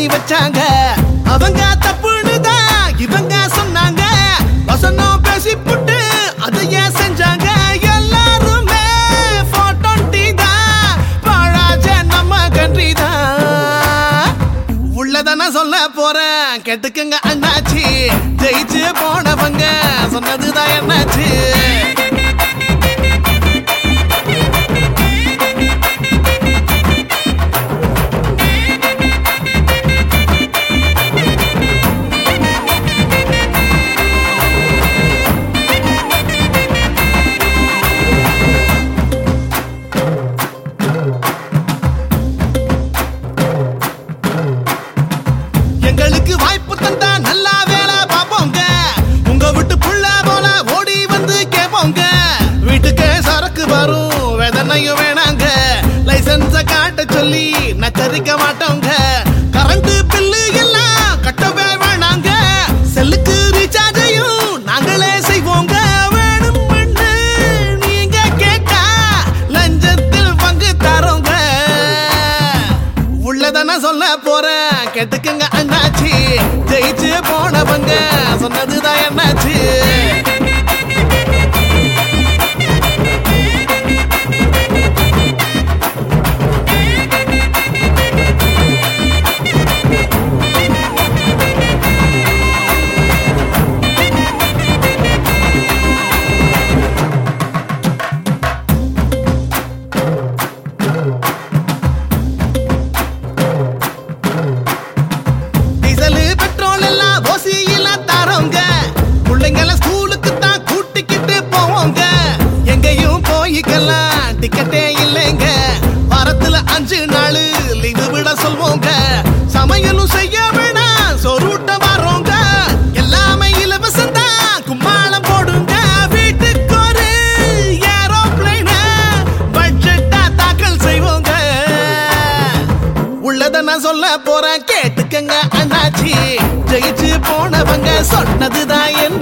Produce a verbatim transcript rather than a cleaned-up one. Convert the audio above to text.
பண்ணி வச்சாங்க. அவங்க தப்புன்னு தான் இவங்க சொன்னாங்க. வசனம் பேசி புட்டு அதையே செஞ்சாங்க. எல்லாருமே போட்டோண்டி தான் பாழாச்ச நம்ம கண்ட்ரி தான். உள்ளதான சொல்ல போறேன் கேட்டுக்குங்க அண்ணாச்சி. ஜெயிச்சு போனவங்க சொன்னதுதான் என்னாச்சு. எங்களுக்கு வாய்ப்பு தந்தா நல்லா வேலை பார்ப்போங்க. உங்க வீட்டு புள்ள போல ஓடி வந்து கேட்போங்க. வீட்டுக்கு சரக்கு வரும் வேதனையும் வேணாங்க. லைசன்ஸ காட்ட சொல்லி நச்சரிக்க மாட்டோங்க. கரண்ட் பில்லு எல்லாம் கட்டவே வேணாங்க. செல்லுக்கு ரீசார்ஜையும் நாங்களே செய்வோங்க. வேணும்னு நீங்க கேட்டா லஞ்சத்தில் பங்கு தரோங்க. உள்ளதான சொல்ல போறேன் கேட்டுக்குங்க அண்ணாச்சி. ஜெயிச்சு போனவங்க சொன்னதுதான் என்னாச்சு. பெட்ரோல் எல்லாம் ஓசியில தரோங்க. பிள்ளைங்கள ஸ்கூலுக்கு தான் கூட்டிக்கிட்டு போவோங்க. எங்கேயும் போய்க்கலாம் டிக்கெட்டே இல்லைங்க. வாரத்துல அஞ்சு நாள் லீவு விட சொல்வோங்க. சமையலும் செய்ய வேணாம் சொருட்ட வரோங்க. எல்லாமே இலவசம் தான் கும்மாளம் போடுங்க. வீட்டுக்கு ஒரு ஏரோப்ளைன் பட்ஜெட்டா தாக்கல் செய்வோங்க. உள்ளத நான் சொல்ல போறேன் கேட்டுக்கங்க அண்ணாச்சி. ஜெயிச்சு போனவங்க சொன்னதுதான் என்ன